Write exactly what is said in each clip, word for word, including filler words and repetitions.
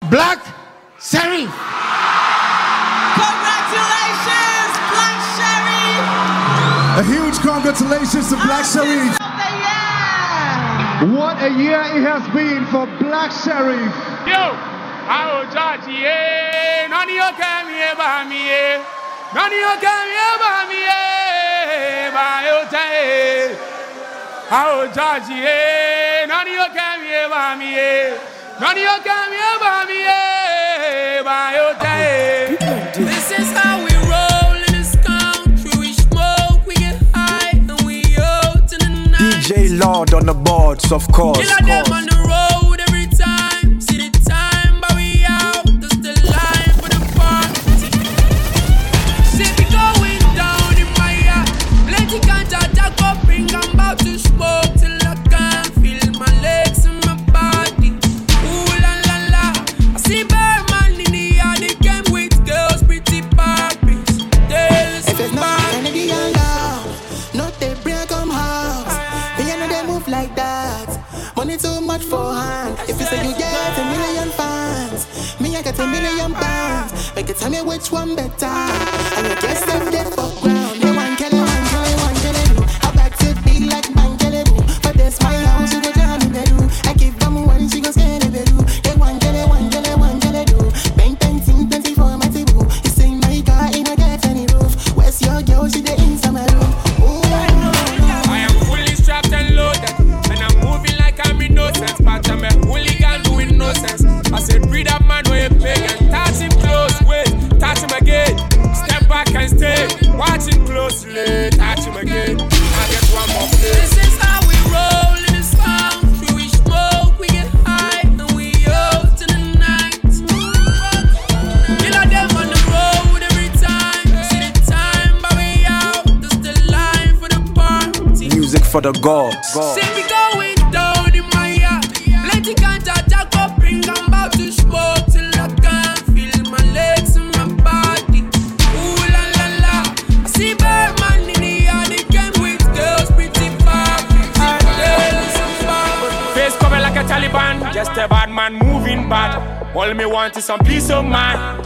Black Sherif. Congratulations, Black Sherif. A huge congratulations to Black Sherif. What a year it has been for Black Sherif. Yo, how Georgie, eh? None you can hear by me, eh? None you can hear by me, eh? By your time, how Georgie, eh? None you can hear by me, eh? None you can hear by me, eh? By your time. This is how we roll in this country. We smoke, we get high, and we out in the night. D J Lord on the boards, of course. Kill them on the road every time. See the time, but we out. That's the line for the party. See me going down in my yard. Plenty ganja, jack up, ring. I'm about to smoke till I can't feel my legs and my body. Ooh la la la. I see bear man in the yard. They came with girls, pretty Barbies. They'll if it's not Kennedy and love, not they bring come house. Me and they move like that. Money too much for hand. If you say you get a million fans, me I get a million pounds. Make it tell me which one better. And you guess them dead for ground. They want kill it, one kill it, one kill it. I back to big like man kill it. But this my house, you go jam in the do. I give them one, she go scan it do. They want kill it, one kill it, one kill it do. Bang bang ting twenty for my table. You see my car in a get any roof. Where's your girl? She the inside my room. Ooh. I am fully strapped and loaded, and I'm moving like I'm in no sense. But I'm a hooligan doing no sense. I said, breed up man, no you pagan. Touch him close, wait, touch him again. Step back and stay, watch him closely. Touch him again, I get one more play. This is how we roll in this country. We smoke, we get high, and we out in the night. Kill them on the road every time. See the time, but we out. That's the line for the party. Music for the gods. See me going down in my yard. Plenty ganja, jack up, ring. I'm about to smoke till I can't feel my legs and my body. Ooh la la la. I see bear man in the yard. They came with girls, pretty Barbies. Face covered like a Taliban, just a bad man moving bad. All me want is some peace of mind.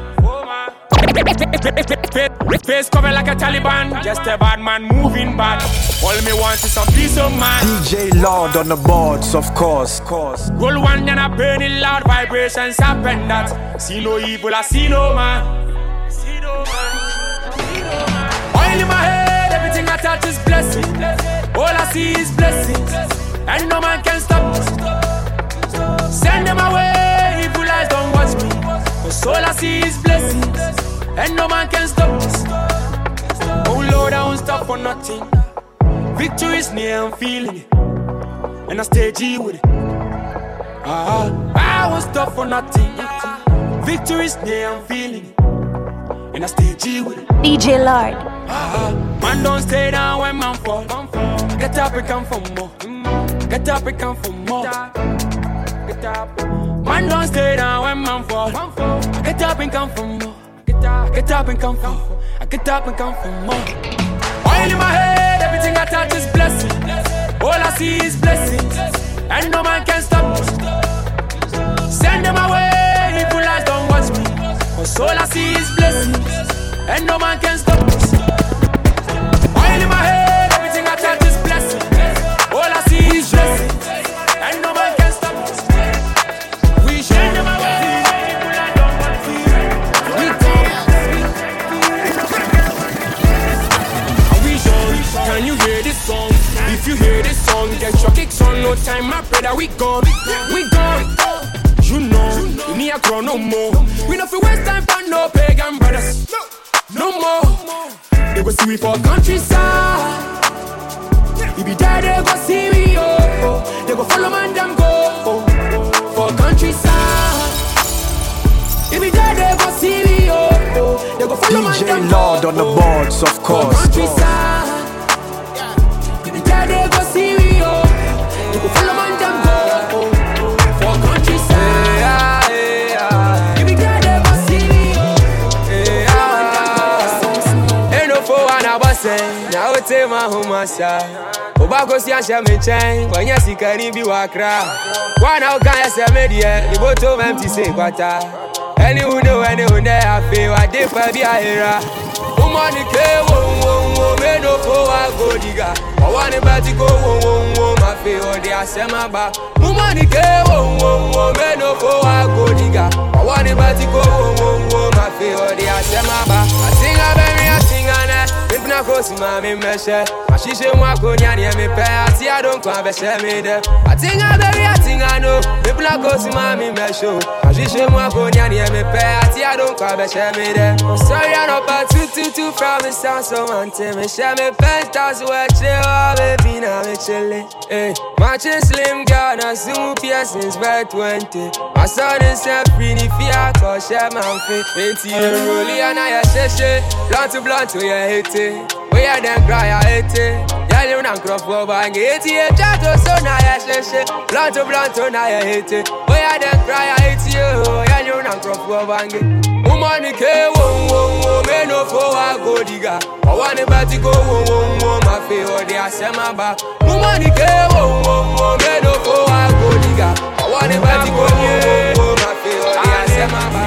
Face covered like a Taliban, just a bad man moving bad. All me want is some peace of mind. D J Lord on the boards, of course. course. Roll one and I burn it loud, vibrations happen that. See no evil, I see no man. See no man. Oil in my head, everything I touch is blessing. All I see is blessings, and no man can stop me. Send them away, evil eyes don't watch me. Cause all I see is blessings, and no man can stop this. Oh Lord, I won't stop for nothing. Victory is near, I'm feeling it, and I stay G with it. Ah, I won't stop for nothing. Victory is near, I'm feeling it, and I stay G with it. D J Lord. Ah, man don't stay down when man fall. Get up and come for more. Get up and come for more. Get up. Man don't stay down when man fall. Get up and come for more. Get up, get up and come for more. I get up and come for more. Oil in my head, everything I touch is blessing. All I see is blessings, and no man can stop me. Send them away, evil eyes don't watch me. Cause all I see is blessings, and no man can stop me. Oil in my head, everything I touch is blessing. All I see is blessings, and no man can stop me. We send them away, evil eyes don't watch me. We go. Are we sure? Can you hear this song? If you hear this song, get your kicks on. No time, my brother, we gone. We gone. You know, we need a grow no more. We no fi waste time for no pagan brothers. No more. They go see we for countryside. We be there, they go see we, oh. They go follow man, them go, oh. For countryside. We be there, they go see we, oh. They go follow man, them go, D J Lord on the boards, of course. For countryside. We be there, they go see we, oh. They go follow man, them go, oh. For countryside. We be there, they go see we, oh. Ain't no for one I was saying. Now it's in my home, I answer. Obako si answer me chain. When you see can be wakra. One out can you say me there? The bottom empty say quarter. Anyone know anyone there I feel I did for be a era. Woman ke wo wo wo me no for a go diga. I want to go wo wo wo my feel the asema ba. Woman ke wo wo wo me no for a go diga. I want to go wo wo wo my feel the asema ba. I sing a baby I sing ana. If na go si mami meshe. I shishe mwa ko nyani me pe ati I don't come be share me there. I sing a baby I sing ana. If na go si mami meshe. I shishe mwa ko nyani me pe ati I don't come be share me there. Sorry I no pa two two two from the sound so man tell me share me penthouse where chill baby now me chillin'. Hey, matching slim girl na zoom piercings by twenty. My son is set free if you cause share man fit. Ain't you rolling and I sheshe. Blunt to blunt to your hate it. We are them cry I hate it. Yeah, you don't crop over and get it. Chat to so now I sheshe. Blunt to blunt to now I hate it. We are them cry I hate you. Yeah, you don't crop over and get it. Woman ke wo wo wo me no for a go diga. I want to go wo wo wo my feel the asema ba. Woman ke wo wo wo me no for a go diga. I want to go wo wo wo my feel the asema ba.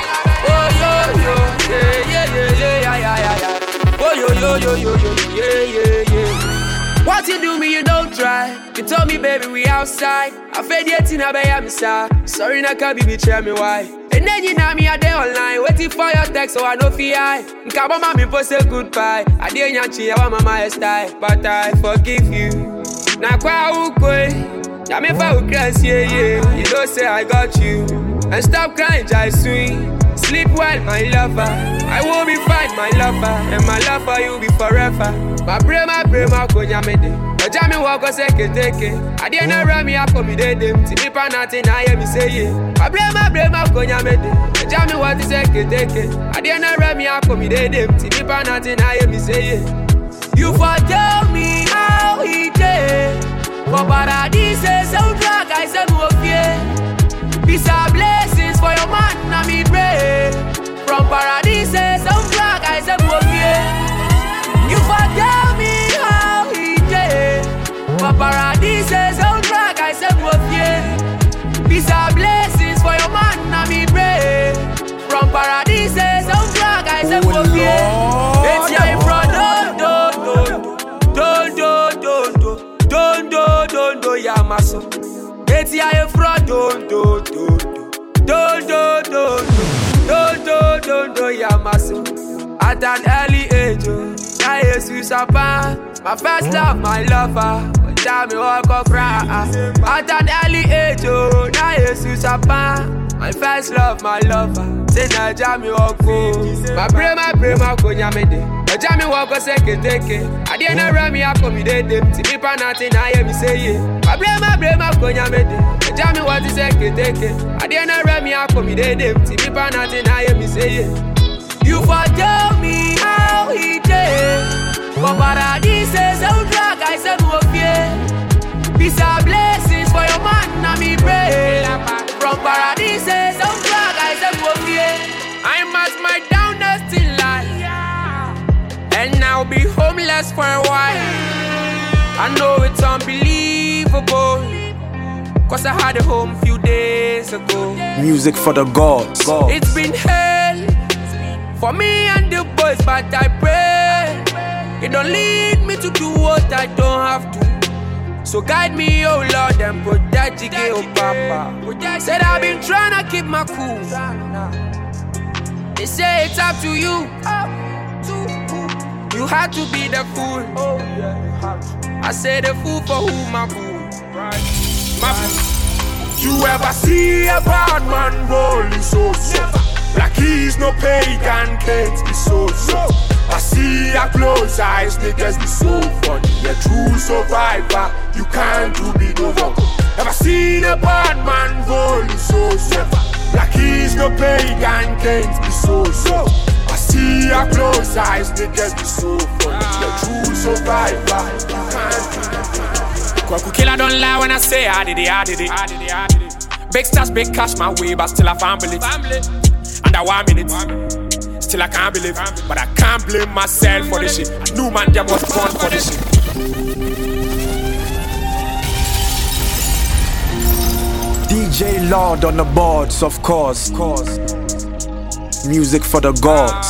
Oh yo yo yeah yeah yeah yeah yeah yeah yeah. Oh yo yo yo yo yo yeah yeah yeah. What you do me you don't try. You told me baby we outside. I fed yet in a bay I'm sorry. Sorry na can be tell me why. And then you know me a day online, waiting for your text, so I know fi I. Nkabo mami post say goodbye. I didn't yanchi, I want my style, but I forgive you. Na kwa ukwe, ya me fa ukras yeah yeah. You don't say I got you, and stop crying, jai sweet. Sleep well, my lover. I will be fine, my lover, and my love for you be forever. My pray, my pray, my konya me de. Jami walk or say take it. I didn't know me up for me dead. Timmy pan nothing, I hear me say it. I blame my blame my konya made it. Jami want to say take it. I didn't know me up for me dead. Timmy pan nothing, I hear me say it. You for tell me how he did. For paradise, soundtrack, I said, no fear. Peace and blessings for your man, and me pray. From paradise, soundtrack, I said, no fear. You for tell me how he did. For paradise, soundtrack, I said, no fear. Peace and blessings for your man, and me pray. From paradise, soundtrack, I said, no fear. It's your in front, don't, don't, don't, don't, don't, don't, don't, don't, don't, yeah, my son. It's your in front, don't, don't, don't, don't, don't, don't, don't, don't, don't, don't, yeah, my son. At an early age, I used to suffer. My first love, my lover. But time me walk up cry. At an early age, I used to suffer. My first love, my lover. Say na jami wako. My pray, my pray, my konya me de. Na jami wako seke teke. I didn't know me up for me de dem. Timmy pan nothing, I hear me say it. My pray, my pray, my konya me de. Na jami wako seke teke. I didn't know me up for me de dem. Timmy pan nothing, I hear me say it. You for tell me how he did. For paradise, soundtrack, I said no fear. Peace and blessings for your man, and me pray. From paradise, soundtrack, I said no fear. I'm at my downest in life, and now be homeless for a while. I know it's unbelievable, cause I had a home few days ago. Music for the gods. gods. It's been hell for me and the boys, but I pray it don't lead me to do what I don't have to. So guide me, oh Lord, and protect the gay, oh Papa. Said I've been trying to keep my cool. They say it's up to you. You had to be the fool. I say the fool for who, my fool. My fool. You ever see a bad man rolling so so? Like he's no pagan, can't be so so. I see your close eyes, niggas be so funny. A true survivor, you can't do me no wrong. Ever seen a bad man rolling so so? Like he's no pagan, can't be so so. I see your close eyes, niggas be so funny. A true survivor, you can't do me no wrong. Kwaku killer don't lie when I say I did it, I did it, I did it, I did it. Big stars, big cash my way, but still I family. family. Under one minute, still I can't believe, but I can't blame myself for this shit. I knew man them was born for this shit. D J Lord on the boards, of course. Music for the gods.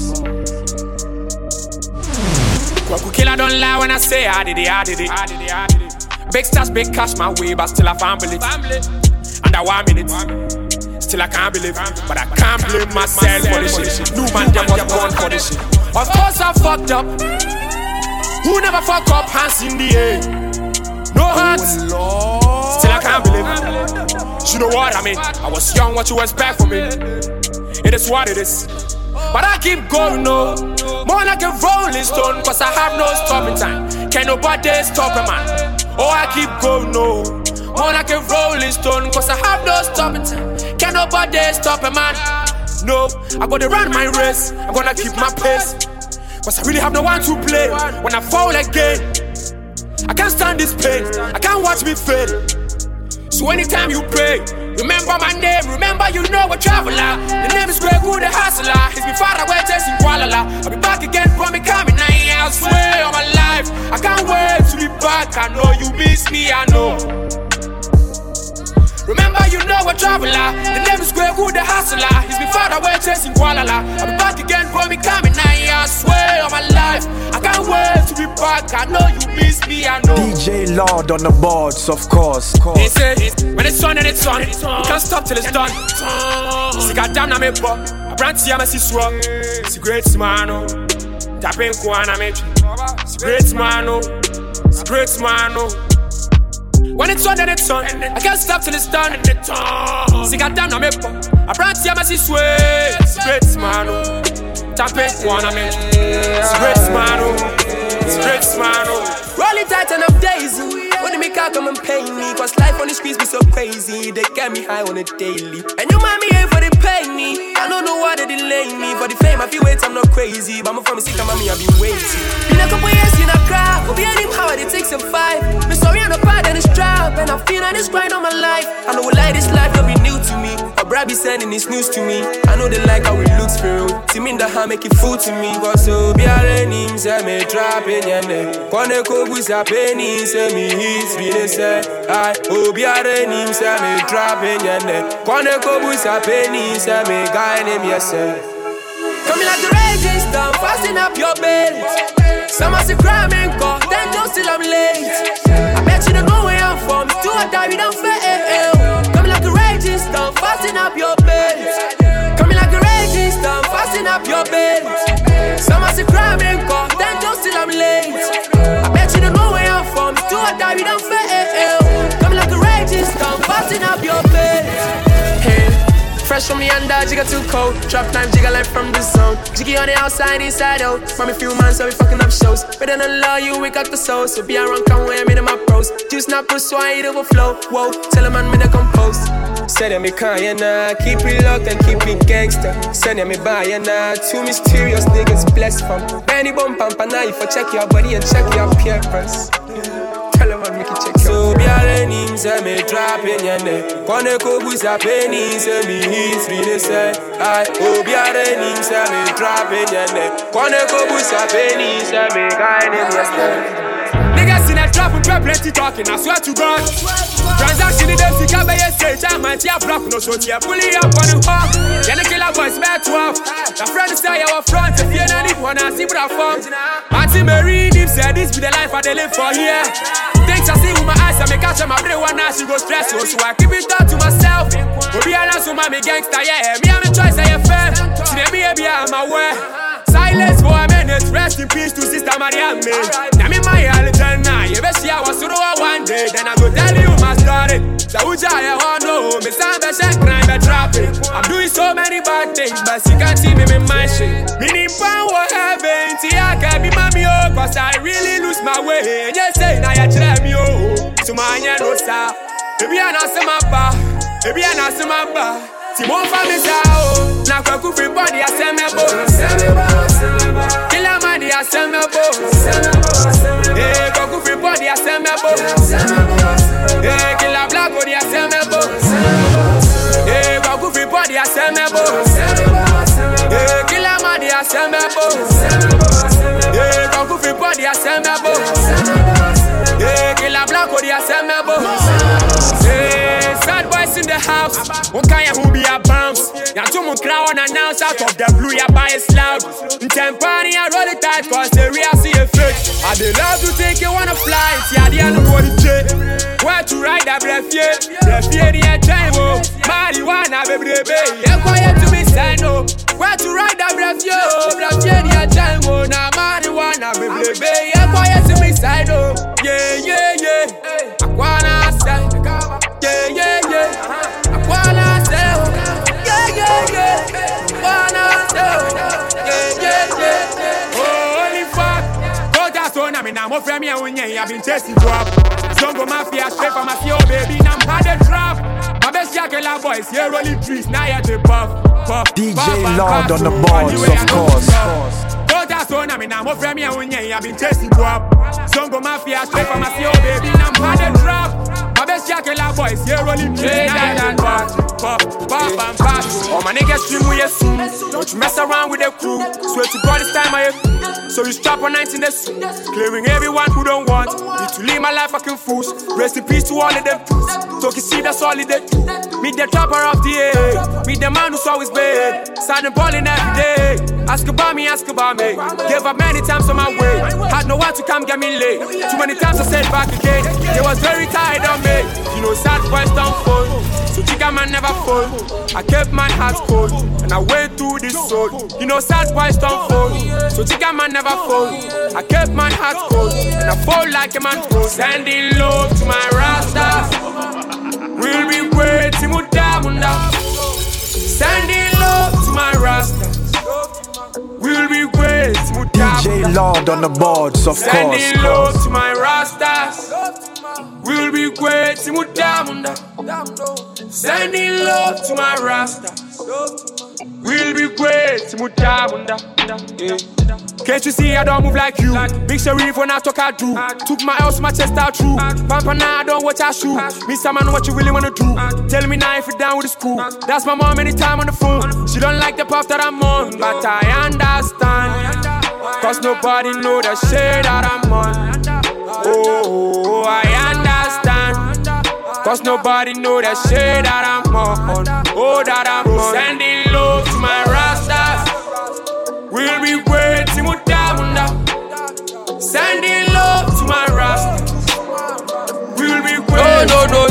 Kwaku killer don't lie when I say I did it, I did it, I did it, I did it. Big stars, big cash my way, but still I can't believe. Under one minute, still I can't believe. But I can't blame myself for this shit. New man, them was born for this shit. Of course I fucked up. Who never fuck up? Hands in the air. No hands. Still I can't believe. You know what I mean? I was young, what you expect from me? It is what it is. But I keep going, no. More like a rolling stone, cause I have no stopping time. Can't nobody stop a man. Oh, I keep going, no. More like a rolling stone, cause I have no stopping time. Can't nobody stop a man. No, I gotta run my race. I'm gonna keep my pace. Cause I really have no one to play. When I fall again, I can't stand this pain. I can't watch me fail. So anytime you pray, remember my name, remember you know a traveler. The name is Greg Wood, the hustler. He's been far away chasing Kuala. I'll be back again from me coming. I swear on my life, I can't wait to be back. I know you miss me, I know. Remember you know a traveler. The name is Greg Wood, the hustler. He's been far away chasing Kuala. I'll be back again from me coming. I swear on my life, I can't wait to be back. I know you miss me, I know. D J Lord on the boards, of course. They say, when it's on and it's on, you can't stop till it's done. See, goddamn, I'm a buck. I brand see, I'm a siswa. It's a great man, oh. Tapping Kwana, mate. It's a great man, oh. It's a great man, oh. When it's on and it's on, I can't stop till it's done. See, goddamn, I'm a buck. I brand see, I'm a siswa. It's a great man, oh. Tapping Kwana, mate. It's a great man, oh. It's a great man, oh. Rolling tight enough days. When they make out come and pay me, cause life on the streets be so crazy. They get me high on a daily. And you mind me here for the pay me. I don't know why they delay me. For the fame I feel wait, I'm not crazy. But I'm from the sick, I'm me, I've been waiting. Been a couple years in a crowd. But behind him how it takes a five. Me sorry I'm not bad and it's trap. And I feel like this grind on my life. I know like this life will be new to me. But Brad be sending this news to me. I know they like how it looks for real. See me in the hand make it food to me. Cause so be a raining, say me trapping your neck. Kone kobu sa penny, say me hits be the say. I oh be a raining, say me trapping your neck. Kone kobu sa penny, say me guy name yourself. Coming like the raging storm, fasten up your belt. Some are still crying, cause then don't still I'm late. I bet you don't know where I'm from. Do or die, we don't fail. Coming like a raging storm, fasten up your belt. Coming like a raging storm, fasten up your belt. Some are still crying, cause then don't still I'm late. I bet you don't know where I'm from. Do or die, we don't fail. Coming like a raging storm, fasten up your belt. Hey. Fresh from the under, jigga too cold. Drop time, jigga life from the zone. Jiggy on the outside, inside out. From a few months, so we fucking up shows. Better than law, you wake up the soul. So be around, come where I'm in my pros. Juice not push, so I eat overflow. Whoa, tell a man me to compose. Say that me can't, nah. Keep it locked and keep it gangster. Say that me buy, nah. Two mysterious niggas blessed from Benny Bump and Panay for check your body and check your appearance. Tell a man make it check your so be a raining, say me dropping your neck. Kone kobu sa penny, say me hits be the say. I oh be a raining, say me dropping your neck. Kone kobu sa penny, say me guy name yourself. Niggas in a trap with plenty talking, I swear to God. Transaction in them sick, I bet you say, I might have block, no so you pull it up on the hawk. Then the killer boys, back twelve. The friend is say our front, if you don't even wanna see what I found. Auntie Mary, deep said this be the life I they live for here. Things I see with my eyes, I make catch my brain one night, she go stress, so I keep it up to myself. But be honest with my gangster, yeah, me I'm a choice, I am fair. See them here, be I'm aware. Silence for a minute, rest in peace to Sister Mariam. Now me my Alexander, you bet she I was to do one day. Then I go tell you my story. So who's I want know? Me stand by check crime by trapping. I'm doing so many bad things, but she can't see me in my shit. Me need power heaven, see I can't be mommy oh, cause I really lose my way. And you say now you try me oh, so my no sir. Baby I not see my bar, baby I not see my bar. Si mon femme est sao, n'a pas coupé body à se me beau. Kill a man à se me beau. Eh, pas coupé body à se me beau. Eh, kill a black body à se me beau. Eh, pas coupé body à se me beau. Eh, kill a man à se me beau. Eh, pas coupé body à se me beau. Marco, they are semebo. Hey, sad boys in the house. Okay, who be a bounce? Ya two more crowd announce out of the blue, ya buy it loud. In Tempani, I roll it tight, cause the real see a fake. I be love to take you on a flight, yeah, the other body jet. Where to ride that breath, yeah, breath, yeah, the time, oh. Marijuana, baby, baby, yeah, quiet to me, say no. Where to ride that breath, yo, breath, yeah, the time, oh. Now, marijuana, baby, baby, yeah, quiet to me, say no. Yeah, yeah, yeah, I wanna say, yeah, yeah, yeah, I wanna say, yeah, yeah, yeah, wanna say, yeah, yeah, yeah. Holy fuck, go just on, I mean, I'm a friend, I've been chasing you up. Zongo mafia, straight from my few baby, now I'm hard to drop. My best yakela boys, here rolling trees, now you're the buff. D J Lord on the boards, of course. Go just on, I mean, I'm a friend, I've been chasing you up. Zongo mafia, straight from my few baby, now I'm hard to drop. My best yakela boys, here rolling trees, now you're the buff. Pop, pop, and pass. All my niggas stream with you soon. Don't you mess around with the crew. Swear to God, this time I have. So you strap on nineteen days soon. Clearing everyone who don't want me to live my life fucking fools. Rest in peace to all of them. Talk you see, that's all it did. Meet the trapper of the air. Meet the man who's always bad. Signing balling every day. Ask about me, ask about me. Gave up many times on my way. Had no one to come get me late. Too many times I said back again. They was very tired of me. You know, sad boys don't fall. So chica man never fall. I kept my heart cold and I went through this soul. You know sad boys don't fall. So chica man never fall. I kept my heart cold and I fall like a man fall. Sending love to my rastas. We'll be waiting with Damunda. Sending love to my rastas. We'll be waiting with Damunda. D J Lord on the boards, of course. Sending love to my rastas. We'll be waiting with Damunda. Sending love to my rasta. We'll be great, Mutamunda. Yeah. Can't you see I don't move like you? Big Sharif when I talk I do. Took my house, my chest out true. Pampa now I don't watch I shoot. Me some man what you really wanna do. Tell me now if you're down with the school. That's my mom anytime on the phone. She don't like the path that I'm on, but I understand. Cause nobody know the shit that I'm on. Oh, I understand. Cause nobody know that shit that I'm on. Oh, that I'm on. Sending love to my rastas. We'll be waiting with Damunda. Sending love to my rastas. We'll be waiting no, no, no,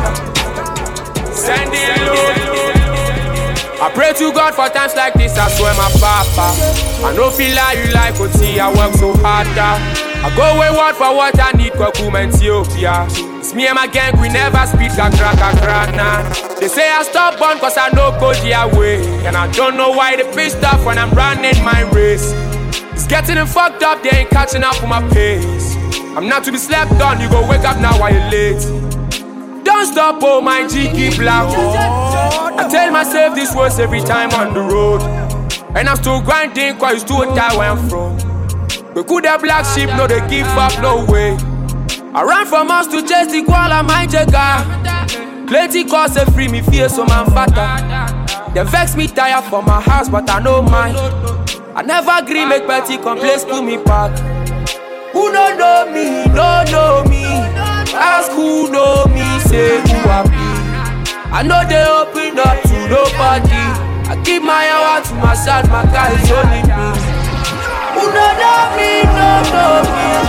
no. Sending love. I pray to God for times like this, I swear my papa. I don't feel like you like O T, I work so hard. I go wayward for what I need, Kwakum and Ethiopia. It's me and my gang, we never speak a crack a crack, nah. They say I stop born cause I know go the way. And I don't know why they pissed off when I'm running my race. It's getting them fucked up, they ain't catching up with my pace. I'm not to be slept on, you go wake up now while you're late. Don't stop, oh my G, keep black. I tell myself this words every time on the road. And I'm still grinding cause it's too tired where I'm from. We could have black sheep, no they give up, no way. I ran from us to chase the koala, my jagger. Plenty cause they free me fear, so man fatter. They vex me tired for my house, but I know mine. I never agree, make petty complaints, pull me back. Who don't know me, don't know me. Ask who know me, say who I be. I know they open up to nobody. I keep my hour to myself, my guy is only me. Who don't know me, don't know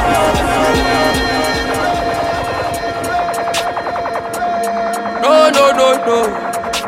me. No, no, no, no.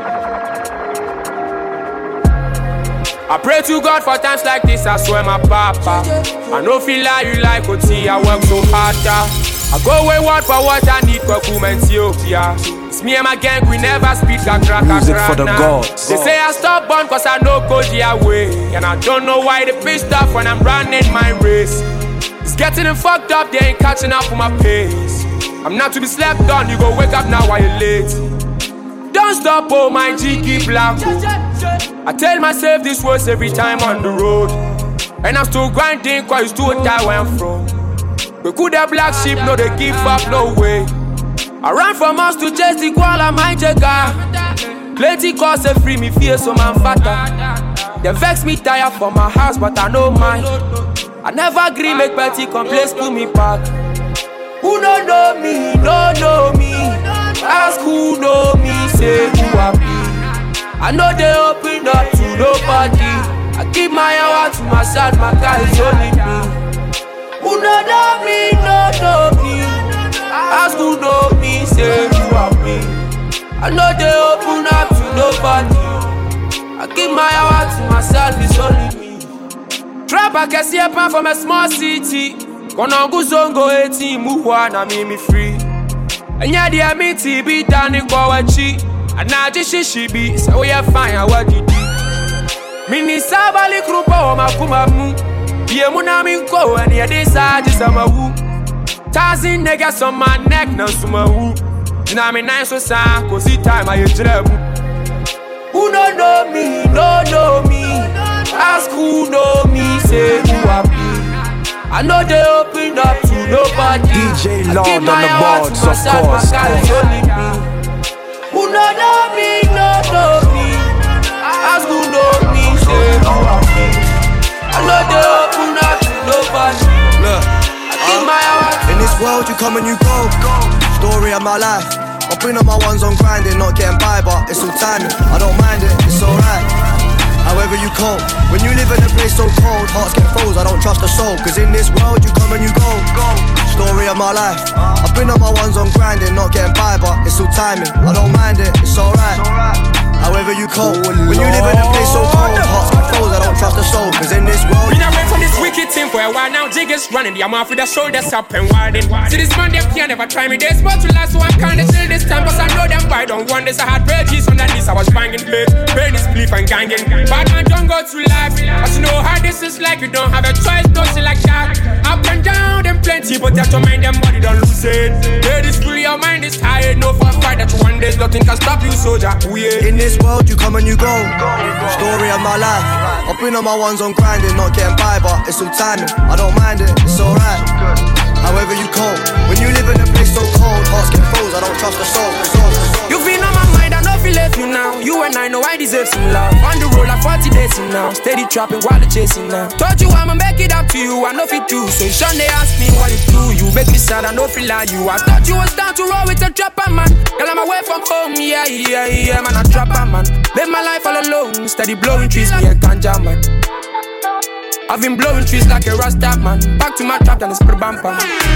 I pray to God for times like this, I swear my papa. I don't feel like you like O T, I work so hard. I go wayward for what I need, Kwakum and Ethiopia. It's me and my gang, we never speak a crack a Music crack, for the nah. gods. They say I stop born cause I know go the way. And I don't know why they pissed off when I'm running my race. It's getting them fucked up, they ain't catching up with my pace. I'm not to be slept on, you go wake up now while you're late. Don't stop, oh my G, keep black. I tell myself this words every time on the road. And I'm still grinding cause it's too tired where I'm from. We could have black sheep, no they give up, no way. I ran from us to chase the koala, my jagger. Plenty cause they free me fear, so man fatter. They vex me tired for my house, but I know mine. I never agree, make petty complaints, pull me back. Who don't know me, don't know me. Ask who know me, say who happy. I know they open up to nobody. I keep my heart to myself, my guy is only me. Who don't know me, don't know me. Ask who know me, say who happy. I know they open up to nobody. I keep my heart to myself, it's only me. Trap I can see a pan from a small city. Gonna go zongo eighteen, move on, I make me free. And yeah, the me T B down in Kwachi. And now just she be, so we are fine, what you do. Mini Sabali Krupa, Makumamu. Yemuna Minko, and yeah, this side is a woo. Tazin niggas on my neck, no summa woo. Now me nice so sad, cause it time I dream. Who don't know me, don't know me. Ask who know me, say who happy. I know they open up to nobody. D J Lord on the boards, of course. Who don't know me, don't know me. Ask who know me, say who happy. I know they open up to nobody. Look, I keep my heart. in this world you come and you go. Story of my life. I've been on my ones on grinding, not getting by, but it's all timing. I don't mind it, it's alright. However you cope, when you live in a place so cold, hearts get froze, I don't trust a soul. Cause in this world you come and you go. Story of my life. I've been on my ones on grinding, not getting by, but it's all timing. I don't mind it, it's alright. However you cope, when you live in a place so cold, hearts get froze, I don't trust a soul. Cause in this world been away from this wicked team for a while now, jig is running. The amount with the shoulders up and widen. See this man, they can't never try me. They spot to last, so I'm kinda chill this time. Cause I know them why don't want this. I had pages on the knees, I was banging plate. Pain is belief and ganging. Bad man don't go through life. But you know how this is like, you don't have a choice, don't see like that. Up and down, them plenty, but that your mind, them body don't lose it. Hey, this free, your mind is tired. No for a fight that one day, nothing can stop you, soldier. Yeah. in this world you come and you go. Story of my life. I've been on my ones on grinding, not getting by, but it's all timing. I don't mind it, it's alright. However you cope, when you live in a place so cold, hearts get froze, I don't trust a soul. You've been on my mind, I know if you left you now. You and I know I deserve some love. On the road like forty days from now. Steady trapping while the chasing now. Told you I'ma make it up to you, I know if you do. So you shun they ask me what it do. You make me sad, I know if you lie you. I thought you was down to roll with a trapper man. Girl, I'm away from home, yeah, yeah, yeah, man, a trapper man. Live my life all alone, steady blowing trees, me a ganja man. I've been blowing trees like a Rasta man. Back to my trap, then it's put a bumper.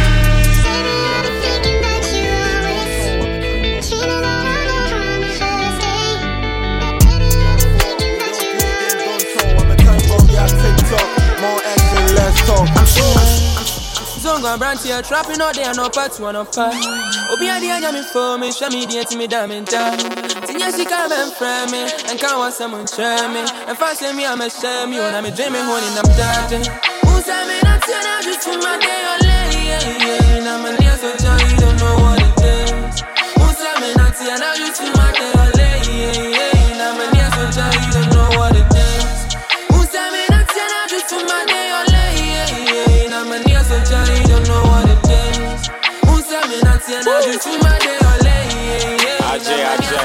I'm sure Zone gone brand here, trapping out there, no part one of part. Obi and the anya me for me, show me the intimate diamond time. Tinya she come and frame me, and can't want someone share me. And fast me, I'm a share me, when I'm a dreaming, holding up darting. Who's I mean, I'm telling you, just to my day, or lay, yeah, yeah. And I'm a near so child, you don't know what it is. Who's I mean, I'm telling you, just to my day, or lay, yeah, yeah. And I'm a near so child, you don't know what it is. Who's I mean, I'm telling you, just to my day, or lay, yeah, yeah. And I'm a near so child, you don't know what it is. Who's I mean, I'm telling you, just to my day, or lay, yeah, yeah. Ajay,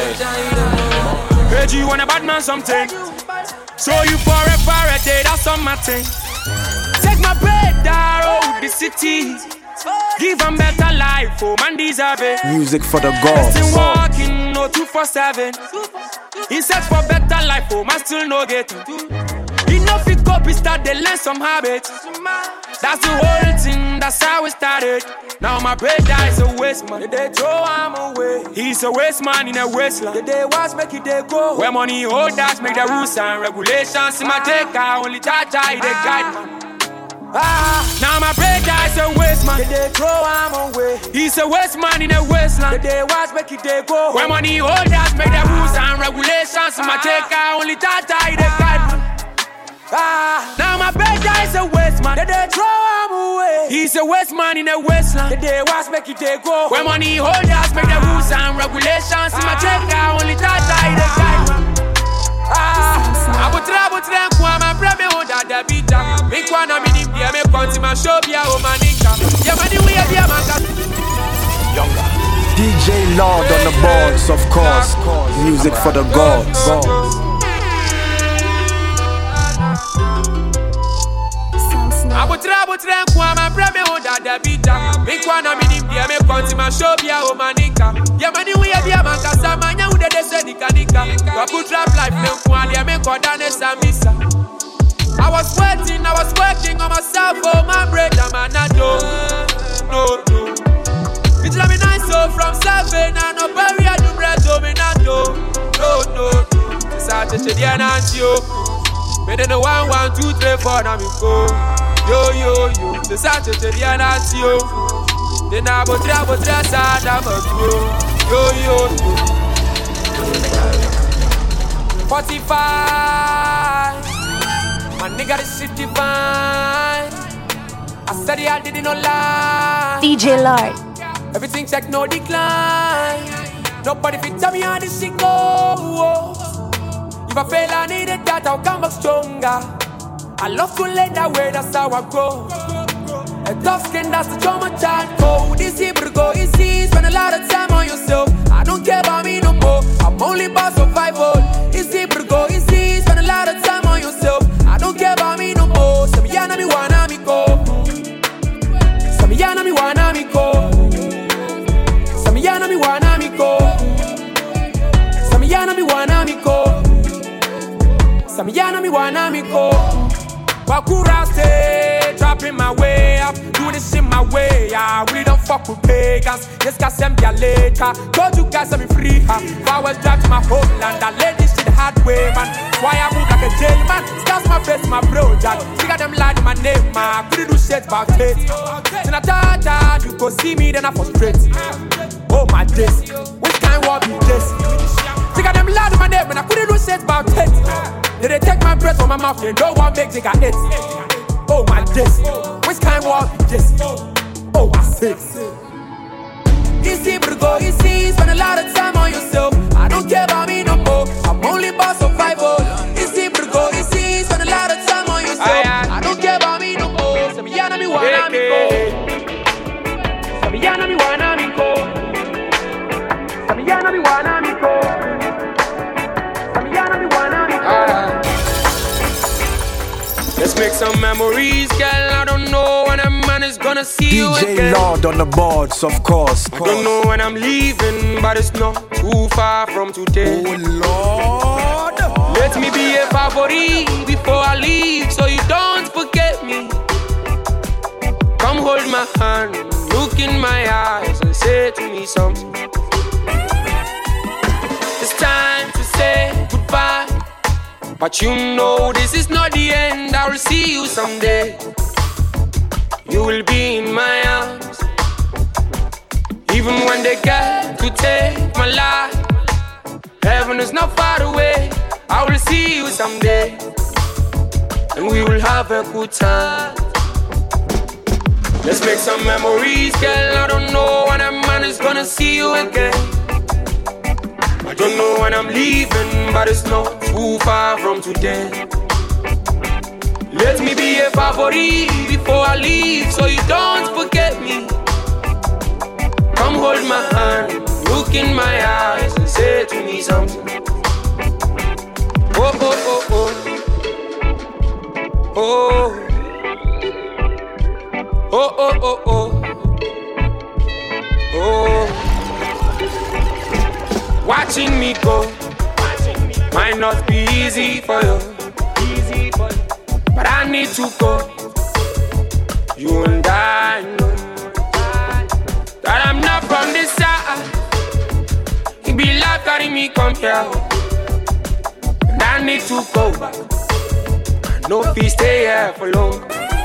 Ajay. Heard you want a bad man something. So you for a for a day, that's on my thing. Take my bread down, oh, the city. Give them better life, oh man deserve it. Music for the Still gods. walking, no two for seven. In search for better life, oh man still no get it. Enough it copy, start they learn some habits. That's the whole thing, that's how it started. Now my bread is a waste man. They throw him away. He's a waste man in a wasteland. The day was make it they go. Where money hold that make the rules and regulations. In my take I only charge I the guide man. Ah, now my bread is a waste man. They throw him away. He's a waste man in a wasteland. The day was make it they go. Where money hold that make the rules and regulations. In my take I only charge I the guide man. Ah, now my bread is a waste man. They throw him away. He's a waste man in a wasteland. The day was make it they go. Where money hold us make the rules and regulations. In my check I only touch I the guide. Ah, I would travel to them kwa my brother me hold that the beat. Me kwa na me dim dia me konti ma show bia o manika. Yeah man we are dia man. Younger. D J Lord on the boards, of course. Music for the gods. I would travel to them kwa my brother me hold that the beat. Big one, I'm in India, me country, my show, be a womanica. Yeah, money, we have your man, cause I'm a young, they say, Nika Nika. Go put rap life, me, one, yeah, me, call down, it's a missa. I was sweating, I was working on myself, oh, my bread, I'm a nato. No, no. It's like me nice, so from seven, and no bury, I do bread, oh, me nato. No, no, no. It's a touch of the anantio. Better than one, one, two, three, four, now me go. Yo, yo, yo. It's a touch of the anantio. Then I go try, go try, sad, I'm a yo, yo, yo. forty-five. My nigga, this shit divine. I said I didn't no lie. D J Lord. Everything check, no decline. Nobody fit tell me how this shit go. If I fail, I need it, that I'll come back stronger. I love to let that way, that's how I grow. A tough skin, that's the trauma child code. This Hebrew go easy, spend a lot of time on yourself. I don't care about me no more. I'm only about survival. This Hebrew go easy, spend a lot of time on yourself. I don't care about me no more. Some yana me wanna me go. Some yana me wanna me go. Some yana me wanna me go. Some yana me wanna me go. Some yana me wanna me go. Bakura stay, dropping my way up, doing this shit my way. I really don't fuck with pagans. Yes, guys, send me later. Told you guys I'm free. Huh? If I was drive to my homeland, I let this shit the hard way, man. Why I move like a jail, man? Stars my face, my bro, Jack. Figure them lied in my name, man. I couldn't do shit about it. Then I thought you go see me, then I frustrate. Oh my days, which kind of war be this? Figure them lied in my name, and I couldn't do shit about it. Did they take my breath from my mouth? They don't want make nigga it. Oh my days, which kind of war be this? Oh I say. Easy, but go easy. Spend a lot of time on yourself. I don't care about me no more. I'm only about survival. Easy, but go easy. Spend a lot of time on yourself. I don't care about me no more. Some yana me wanna me go. Some yana me wanna me go. Some yana me wanna me go. Some yana me wanna me go. Let's make some memories, girl. I don't know when a man is gonna see you again. D J Lord on the boards, of course. I don't know when I'm leaving, but it's not too far from today. Oh Lord, let me be a favorite before I leave, so you don't forget me. Come hold my hand, look in my eyes, and say to me something. It's time to say goodbye. But you know this is not the end. I will see you someday. You will be in my arms. Even when they get to take my life, heaven is not far away. I will see you someday, and we will have a good time. Let's make some memories, girl. I don't know when a man is gonna see you again. I don't know when I'm leaving, but it's not too far from today. Let me be a favorite before I leave, so you don't forget me. Come hold my hand, look in my eyes, and say to me something. Oh, oh, oh, oh. Oh. Oh, oh, oh, oh. Oh. Watching me go might not be easy for you, but I need to go. You and I know that I'm not from this side. It be like carrying me come here, and I need to go back. I know if we stay here for long.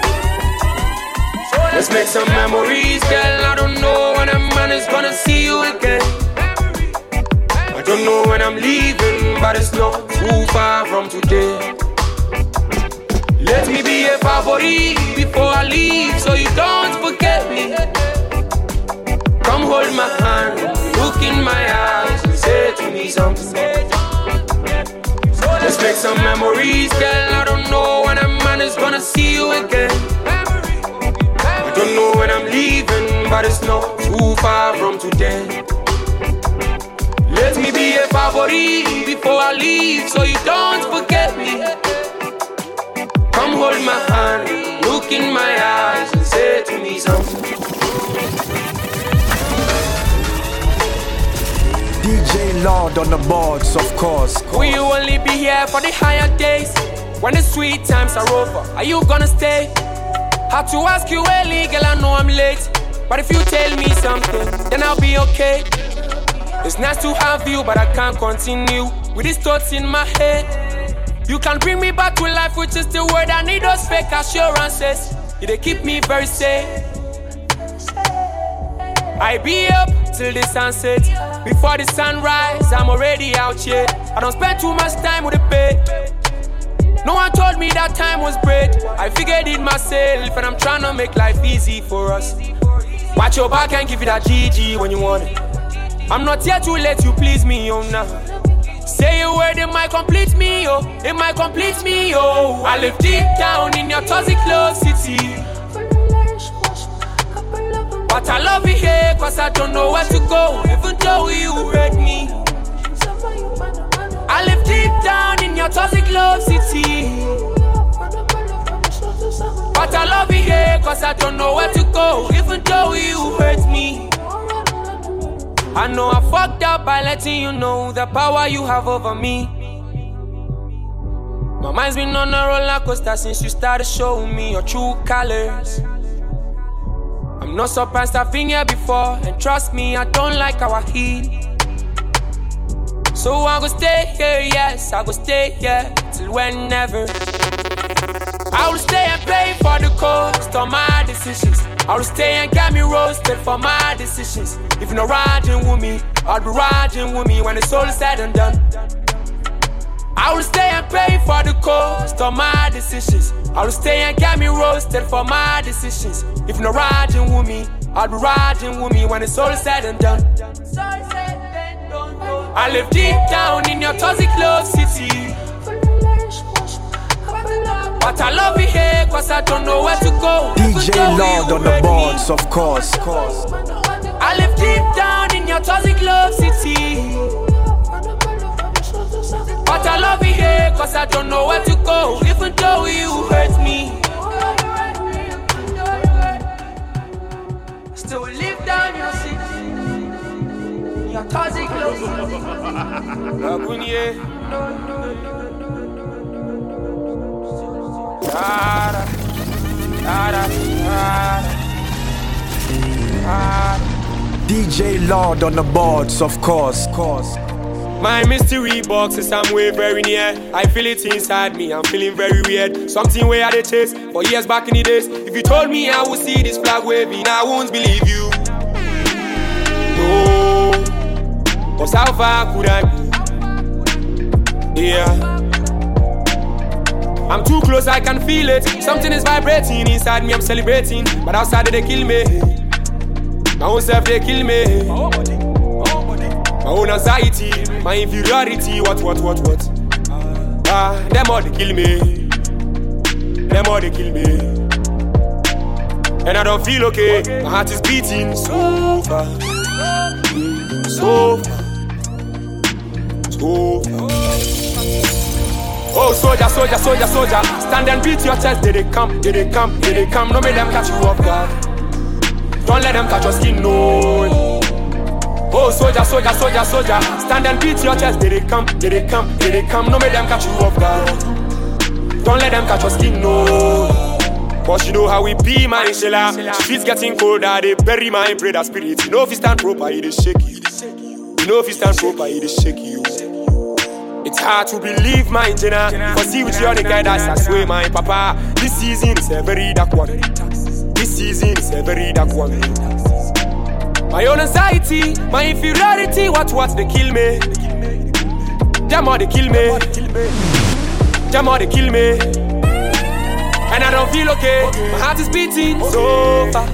So let's make some memories, girl. I don't know when a man is gonna see you again. I don't know when I'm leaving, but it's not too far from today. Let me be a favorite before I leave, so you don't forget me. Come hold my hand, look in my eyes, and say to me something. Let's make some memories, girl. I don't know when a man is gonna see you again. I don't know when I'm leaving, but it's not too far from today. Let me be a favorite before I leave, so you don't forget me. Come hold my hand, look in my eyes, and say to me something. Lord on the boards, of course. Will you only be here for the higher days? When the sweet times are over, are you gonna stay? Had to ask you early, girl, I know I'm late. But if you tell me something, then I'll be okay. It's nice to have you, but I can't continue with these thoughts in my head. You can bring me back to life with just the word. I need those fake assurances. They keep me very safe. I be up till the sunset. Before the sunrise, I'm already out here. I don't spend too much time with the bed. No one told me that time was bread. I figured it myself, and I'm trying to make life easy for us. Watch your back and give it a G G when you want it. I'm not here to let you please me, oh nah. Say a word, it might complete me, oh. It might complete me, oh. I live deep down in your toxic love city. But I love you here, cause I don't know where to go, even though you hurt me. I live deep down in your toxic love city. But I love you here, cause I don't know where to go, even though you hurt me. I know I fucked up by letting you know the power you have over me. My mind's been on a roller coaster since you started showing me your true colors. I'm not surprised I've been here before, and trust me, I don't like how I heal. So I go stay here, yes, I go stay here till whenever. I will stay and pay for the cost of my decisions. I will stay and get me roasted for my decisions. If you're not riding with me, I'll be riding with me when it's all said and done. I will stay and pay for the cost of my decisions. I will stay and get me roasted for my decisions. If you're not riding with me, I'll be riding with me when it's all said and done. I live deep down in your toxic love city. But I love you here, cause I don't know where to go. D J Lord on the boards, of course. I live deep down in your toxic love city. But I love you here, cause I don't know where to go, even though you hurt me. Still live down your city, your toxic love city. D J Lord on the boards, of course. My mystery box is somewhere very near. I feel it inside me, I'm feeling very weird. Something where I did chase for years back in the days. If you told me I would see this flag waving, I won't believe you. No, cause how far could I be? Yeah, I'm too close, I can feel it. Something is vibrating inside me, I'm celebrating. But outside they kill me. My own self they kill me. My own anxiety, my inferiority. What, what, what, what? Ah, them all they kill me. Them all they kill me. And I don't feel okay. My heart is beating so far, so far, so far. Oh, soldier, soldier, soldier, soldier, stand and beat your chest. Did they come? Did they come? Did they come? No, make them catch you off guard. Don't let them catch your skin, no. Oh, soldier, soldier, soldier, soldier, stand and beat your chest. Did they come? Did they come? Did they come? No, make them catch you off guard. Don't let them catch your skin, no. But you know how we be, my Shella. Streets getting colder, they bury my brother spirit. You know if you stand proper, it is shaky. You know if you stand proper, it is shaky. It's hard to believe, my Jenna. Cause see with you the guy that's I swear, my papa. This season is a very dark one. This season is a very dark one. My own anxiety, my inferiority, what, what, they kill me. Them all they kill me. Them all they kill me. And I don't feel okay. My heart is beating so fast,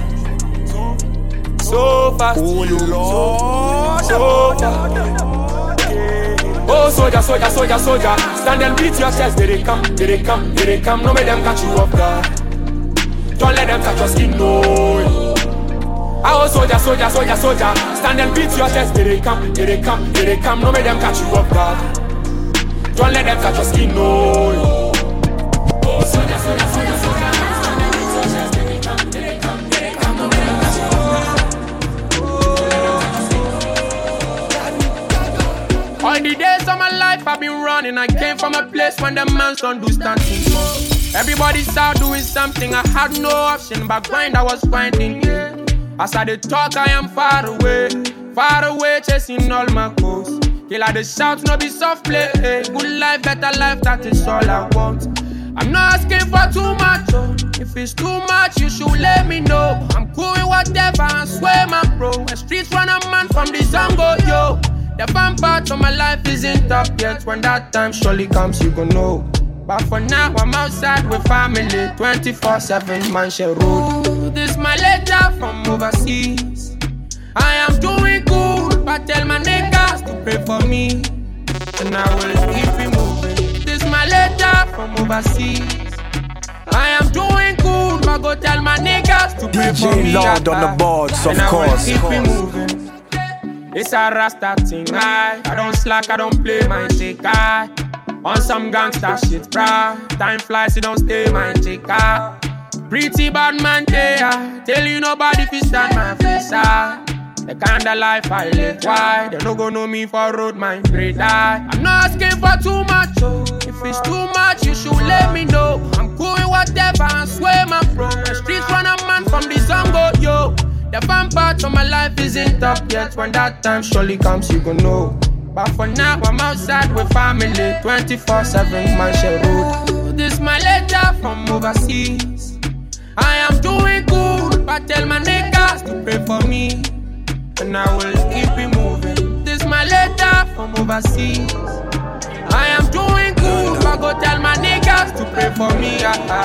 so fast, oh Lord, so fast. Oh, soldier, soldier, soldier, soldier, stand and beat your chest. Did they come? Did they come? Did they come? No, make them catch you off guard. Don't let them touch your skin, no. Oh, soldier, soldier, soldier, soldier, stand and beat your chest. Did they come? Did they come? Did they come? No, make them catch you off guard. Don't let them touch your skin, no. Oh, soldier, soldier, soldier, soldier, stand and beat your chest. Did they come? Did they come? Did they come? No, make them catch you off guard. morning. I came from a place when the man don't do stunting. Everybody's out doing something. I had no option, but grind I was grinding. Yeah. As I did talk, I am far away, far away, chasing all my goals. Kill I the shout, no be soft play. Hey. Good life, better life, that is all I want. I'm not asking for too much. Oh. If it's too much, you should let me know. I'm cool with whatever, I swear, man, bro. A streets run a man from the jungle, yo. The fun part of my life isn't up yet. When that time surely comes, you gon' know. But for now, I'm outside with family, twenty-four seven, Manchester Road. This my letter from overseas. I am doing good, but tell my niggas to pray for me, and I will keep it moving. This my letter from overseas. I am doing good, but go tell my niggas to pray for me. D J Lord on the boards, of course. Keep it moving. It's a Rasta thing, I I don't slack, I don't play my take, I on some gangsta shit, brah. Time flies, you don't stay my take, I pretty bad man, yeah. Tell you nobody if you stand my face, I the kind of life I live, why? They no go know me for road, my great eye. I'm not asking for too much, oh. If it's too much, you should let me know. I'm cool with whatever, I swear, my bro. The streets run a man from the jungle, yo. The fun part of my life isn't up yet. When that time surely comes, you gon' know. But for now, I'm outside with family, twenty-four seven, Manchester Road. This my letter from overseas. I am doing good, but tell my niggas to pray for me, and I will keep it moving. This my letter from overseas. I am doing good, but go tell my niggas to pray for me.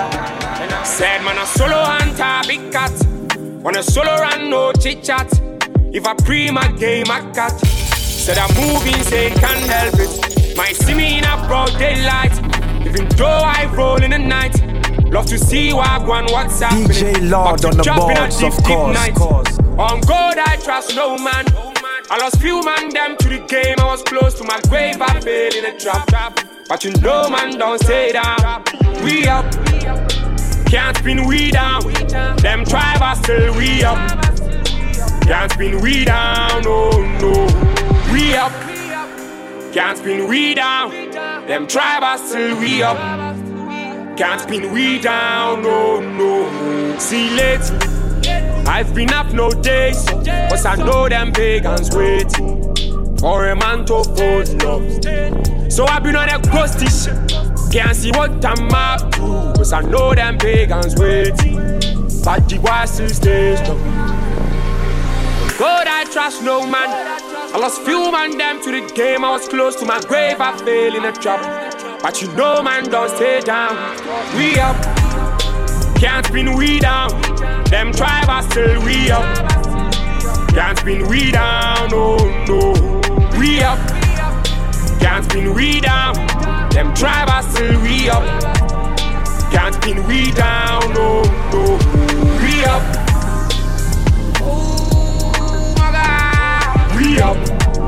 Said man a solo hunter, big cat. On a solo run, no chit chat. If I pre my game, I cut. Said I'm moving, say can't help it. Might see me in a broad daylight. Even though I roll in the night. Love to see Wagwan, what's happening. D J Lord on the boards, of course. On God, I trust no man. I lost few man them to the game. I was close to my grave, I fell in a trap. But you know, man, don't stay down. We up, can't spin we down. Them tribe are still we up. Can't spin we down, oh no. We up, can't spin we down. Them tribe are still we up. Can't spin we down, no, no. See lately, I've been up no days, but I know them pagans waiting for a man to fold love. So I've been on a ghosty shit. Can't see what I'm up to, but I know them pagans waiting. But the boy still stays strong. God, I trust no man. I lost few man them to the game. I was close to my grave, I fell in a trap. But you know, man, don't stay down. We up, can't spin we down. Them tribe are still we up. Can't spin we down, oh no. We up, can't spin we down. Them tribe are still we up. Can't spin we down, oh no. We up, we up.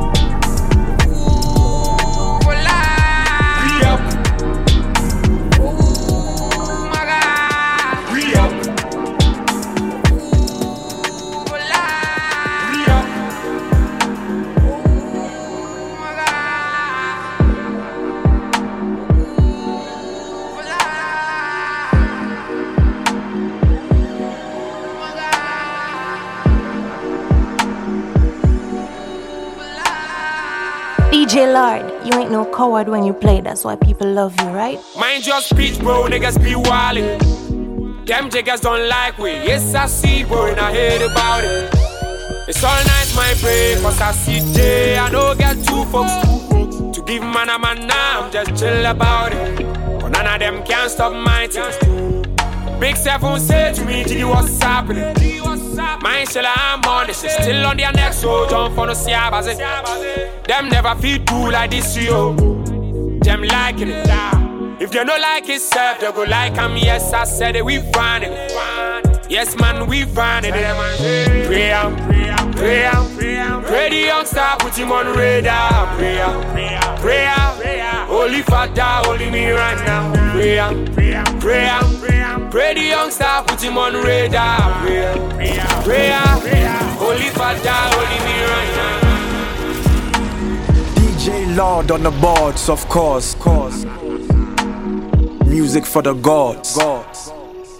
D J Lord, you ain't no coward when you play, that's why people love you, right? Mind your speech, bro, niggas be wildin'. Them jiggers don't like we. Yes, I see, bro, and I heard about it. It's all nice, my brain, cause I see J. I don't get two folks to give man a man now, I'm just chill about it. But none of them can stop my thing. Big Seven say to me, G, what's happening? My shell I'm on this shit, still on their neck, so don't for no siabaze. Them never feel cool like this, yo. Them liking it. If they don't like it, self, they go like I'm. Yes, I said it, we find it. Yes, man, we find it. Pray am, pray am, pray the youngster, put him on radar. Pray am, pray am, holy father, holding me right now. Pray am, pray am, pray the youngster, put him on radar. Pray am, pray am, holy father, holding me right now. D J Lord on the boards, of course. course. Music for the gods. gods.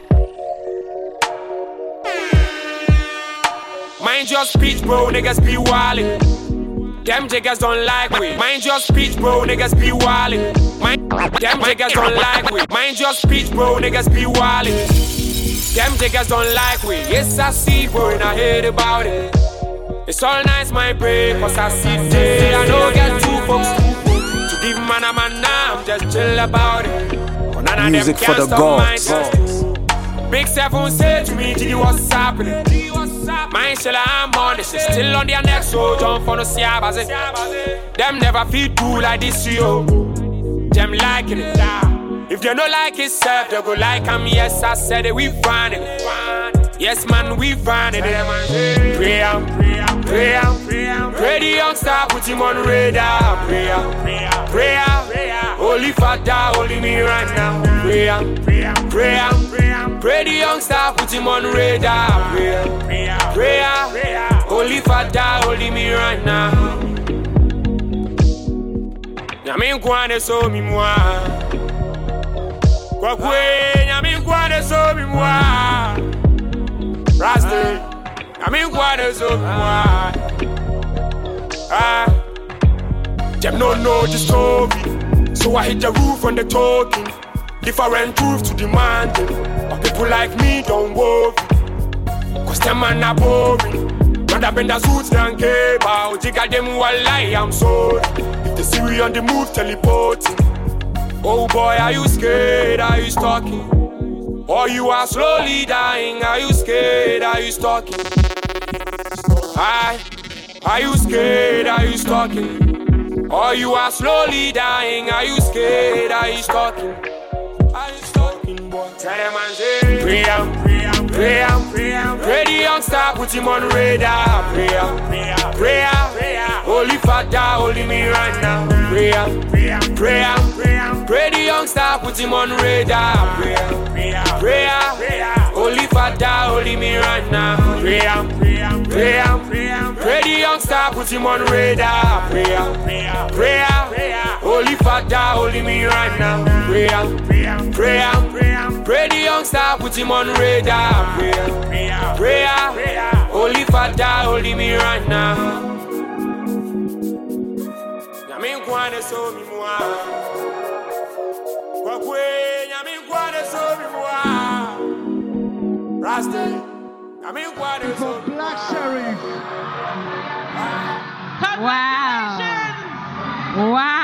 Mind your speech, bro, niggas be wildin'. Them jiggers don't like we. Mind your speech, bro, niggas be wildin'. Mind them jiggers don't like we. Mind your speech, bro, niggas be wildin'. Them jiggers don't like we. Yes, I see, bro, and I heard about it. It's all nice, my brain, cause I see day. I don't get two folks to give man a man now. I'm just chill about it. But none of Music them for can the stop my gods. justice. Big Seven said to me, G, what's happening? My shell, I'm on this shit. Still on their neck, so jump for no siabaze. Them never feel cool like this, yo. Them liking it. If they don't like it, self, they go like I'm. Yes, I said it, we find it. Yes, man, we find it. Pray am, pray am, pray am, pray the youngster, put him on radar. Pray am, pray am, holy father, holding me right now. Pray am, pray am, pray am, pray the youngster, put him on radar. Pray am, pray am, holy father, holding me right now. Yamin kwane so mi mwa, kwa kwe yamin kwane so mi mwa. Rasta, I mean, what is up? Ah, them no know the story, so I hit the roof on the talking. Different truth to demanding, but people like me don't worry, cause them man are boring. Rather bend the suits than cable. Jigga them while lie, I'm sorry. If they see we on the move, teleporting. Oh boy, are you scared? Are you stalking? Or you are slowly dying, are you scared, are you stalking? Aye, are you scared, are you stalking? Or you are slowly dying, are you scared, are you stalking? Are you stalking, boy? Tell them and say, pray am, pray am, pray am, pray am, pray the youngster, put him on radar. Pray am, pray am, pray am, holy father, holding me right now. Pray am, pray am, pray am, pray the youngster, put him on radar. Pray am, pray am, holy father, holding me right now. Pray am, pray am, pray am, pray the youngster, put him on radar. Pray am, pray am, holy father, holding me right now. Pray am, pray am, pray the youngster, put him on radar. Pray am, pray am, holy father, holding me right now. Yamin kwane so mi mwa, kwa kwe yamin kwane so mi mwa. Rasta, yamin kwane so mi mwa. Black Sherif. Wow. Wow.